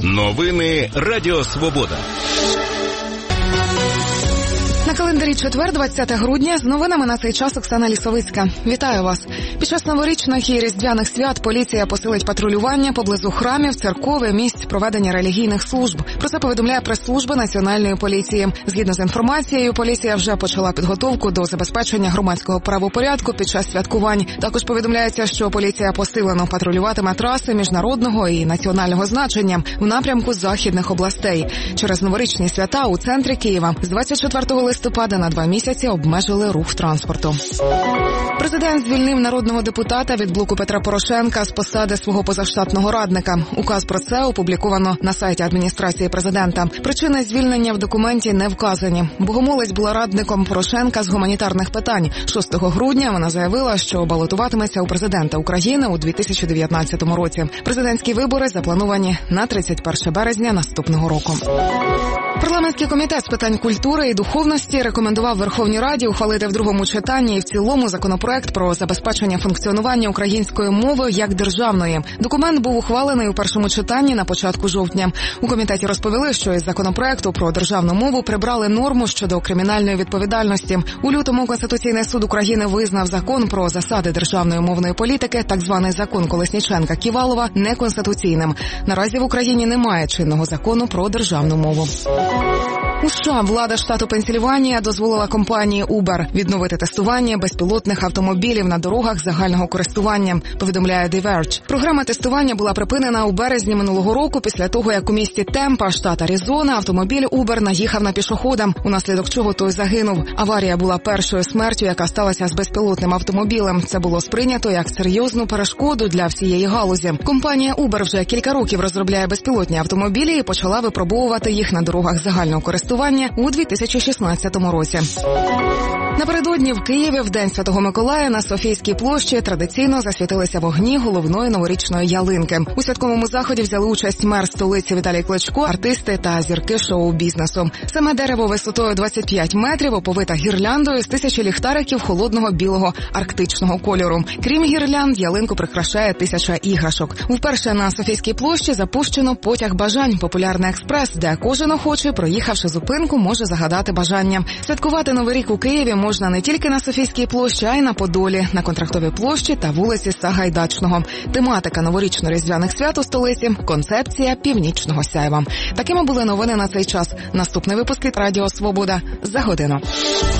Новини Радіо Свобода. На календарі четвер, 20 грудня, з новинами на цей час Оксана Лісовицька. Вітаю вас. Під час новорічних і різдвяних свят поліція посилить патрулювання поблизу храмів, церков і місць проведення релігійних служб. Про це повідомляє прес-служба Національної поліції. Згідно з інформацією, поліція вже почала підготовку до забезпечення громадського правопорядку під час святкувань. Також повідомляється, що поліція посилено патрулюватиме траси міжнародного і національного значення в напрямку західних областей. Через новорічні свята у центрі Києва з 24 листопада на 2 місяці обмежили рух транспорту. Президент звільнив народного депутата від блоку Петра Порошенка з посади свого позаштатного радника. Указ про це опубліковано на сайті адміністрації президента. Причини звільнення в документі не вказані. Богомолець була радником Порошенка з гуманітарних питань. 6 грудня вона заявила, що балотуватиметься у президента України у 2019 році. Президентські вибори заплановані на 31 березня наступного року. Парламентський комітет з питань культури і духовності рекомендував Верховній Раді ухвалити в другому читанні і в цілому законопроект про забезпечення функціонування української мови як державної. Документ був ухвалений у першому читанні на початку жовтня. У комітеті розповіли, що із законопроекту про державну мову прибрали норму щодо кримінальної відповідальності. У лютому Конституційний суд України визнав закон про засади державної мовної політики, так званий закон Колесніченка-Ківалова, неконституційним. Наразі в Україні немає чинного закону про державну мову. У США влада штату Пенсільванія дозволила компанії Uber відновити тестування безпілотних автомобілів на дорогах загального користування, повідомляє The Verge. Програма тестування була припинена у березні минулого року після того, як у місті Темпа, штат Аризона, автомобіль Uber наїхав на пішохода, унаслідок чого той загинув. Аварія була першою смертю, яка сталася з безпілотним автомобілем. Це було сприйнято як серйозну перешкоду для всієї галузі. Компанія Uber вже кілька років розробляє безпілотні автомобілі і почала випробовувати їх на дорогах загального користування у 2016 році. Напередодні в Києві в День Святого Миколая на Софійській площі традиційно засвітилися вогні головної новорічної ялинки. У святковому заході взяли участь мер столиці Віталій Кличко, артисти та зірки шоу-бізнесу. Саме дерево висотою 25 метрів оповите гірляндою з 1000 ліхтариків холодного білого арктичного кольору. Крім гірлянд, ялинку прикрашає 1000 іграшок. Вперше на Софійській площі запущено потяг бажань – популярний експрес, де кожен охочий, проїхавши зупинку, може загадати бажання. Святкувати Новий рік у Києві можна не тільки на Софійській площі, а й на Подолі, на Контрактовій площі та вулиці Сагайдачного. Тематика новорічно-різдвяних свят у столиці – концепція північного сяйва. Такими були новини на цей час. Наступний випуск від Радіо Свобода за годину.